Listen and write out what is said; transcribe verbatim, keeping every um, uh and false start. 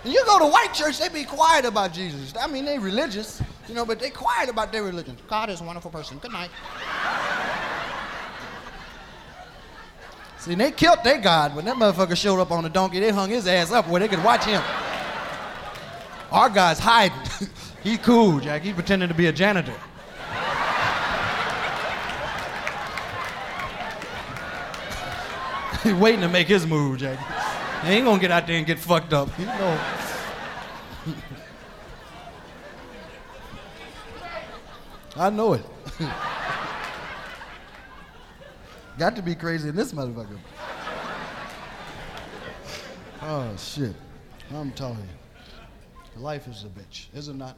And you go to white church, they be quiet about Jesus. I mean, they religious, you know, but they quiet about their religion. God is a wonderful person. Good night. See, they killed their God. When that motherfucker showed up on a donkey, they hung his ass up where they could watch him. Our God's hiding. He cool, Jack. He's pretending to be a janitor. He's waiting to make his move, Jack. He ain't gonna get out there and get fucked up. You know. I know it. Got to be crazy in this motherfucker. Oh, shit. I'm telling you. Life is a bitch, is it not?